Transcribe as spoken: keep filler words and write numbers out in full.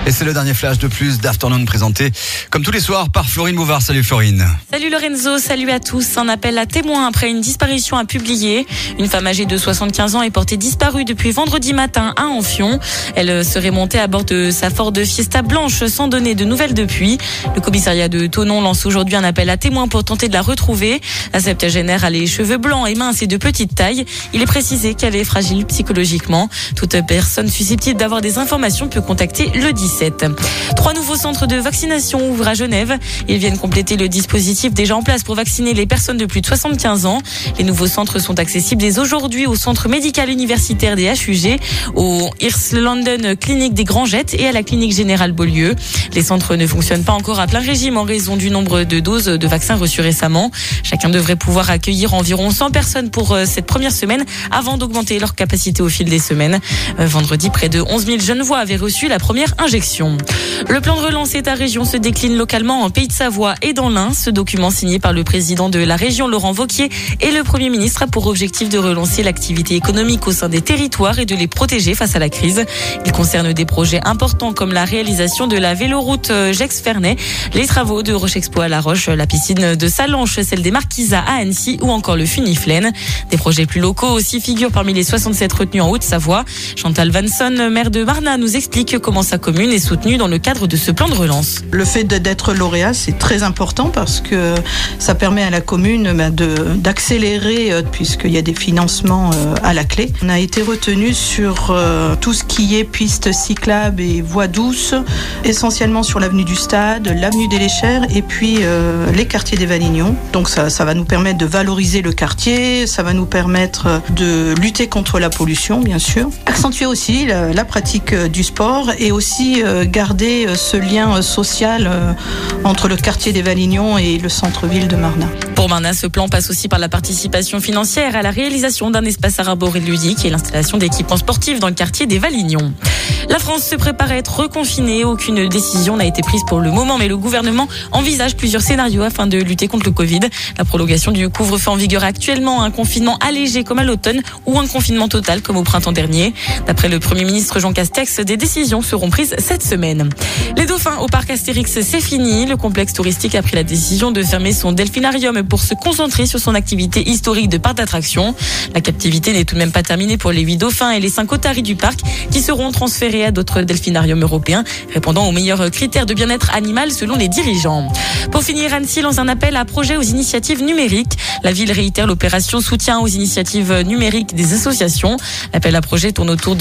Et c'est le dernier flash de plus d'Afternoon présenté comme tous les soirs par Florine Bouvard. Salut Florine. Salut Lorenzo, salut à tous. Un appel à témoins après une disparition à publier. Une femme âgée de soixante-quinze ans est portée disparue depuis vendredi matin à Amphion. Elle serait montée à bord de sa Ford Fiesta blanche sans donner de nouvelles depuis. Le commissariat de Thonon lance aujourd'hui un appel à témoins pour tenter de la retrouver. La septuagénaire a les cheveux blancs et minces et de petite taille. Il est précisé qu'elle est fragile psychologiquement. Toute personne susceptible d'avoir des informations peut contacter le dix-sept. Trois nouveaux centres de vaccination ouvrent à Genève. Ils viennent compléter le dispositif déjà en place pour vacciner les personnes de plus de soixante-quinze ans. Les nouveaux centres sont accessibles dès aujourd'hui au centre médical universitaire des H U G, au East London Clinic des Grands Jettes et à la clinique générale Beaulieu. Les centres ne fonctionnent pas encore à plein régime en raison du nombre de doses de vaccins reçues récemment. Chacun devrait pouvoir accueillir environ cent personnes pour cette première semaine avant d'augmenter leur capacité au fil des semaines. Vendredi, près de onze mille Genevois avaient reçu la première injection. Le plan de relance État-région se décline localement en Pays de Savoie et dans l'Ain. Ce document signé par le président de la région, Laurent Wauquiez, et le Premier ministre a pour objectif de relancer l'activité économique au sein des territoires et de les protéger face à la crise. Il concerne des projets importants comme la réalisation de la véloroute Gex-Ferney, les travaux de Rochexpo à La Roche, la piscine de Salanches, celle des Marquisats à Annecy ou encore le Funiflène. Des projets plus locaux aussi figurent parmi les soixante-sept retenus en Haute-Savoie. Chantal Vanson, maire de Marna, nous explique comment sa commune est soutenue dans le cadre de ce plan de relance. Le fait d'être lauréat, c'est très important parce que ça permet à la commune de, d'accélérer puisqu'il y a des financements à la clé. On a été retenu sur tout ce qui est pistes cyclables et voies douces, essentiellement sur l'avenue du Stade, l'avenue des Léchères et puis euh, les quartiers des Valignons. Donc ça, ça va nous permettre de valoriser le quartier, ça va nous permettre de lutter contre la pollution, bien sûr. Accentuer aussi la, la pratique du sport et aussi euh, garder ce lien social euh, entre le quartier des Valignons et le centre-ville de Marna. Pour Marna, ce plan passe aussi par la participation financière à la réalisation d'un espace arboré ludique et l'installation d'équipements sportifs dans le quartier des Valignons. La France se prépare à être reconfinée. Aucune décision n'a été prise pour le moment, mais le gouvernement envisage plusieurs scénarios afin de lutter contre le Covid. La prolongation du couvre-feu en vigueur actuellement, un confinement allégé comme à l'automne ou un confinement total comme au printemps dernier. D'après le Premier ministre Jean Castex, des décisions seront prises cette semaine. Les dauphins au parc Astérix, c'est fini. Le complexe touristique a pris la décision de fermer son delphinarium pour se concentrer sur son activité historique de parc d'attractions. La captivité n'est tout de même pas terminée pour les huit dauphins et les cinq otaries du parc qui seront transférés à d'autres delphinariums européens, répondant aux meilleurs critères de bien-être animal selon les dirigeants. Pour finir, Annecy lance un appel à projet aux initiatives numériques. La ville réitère l'opération soutien aux initiatives numériques des associations. L'appel à projet tourne autour de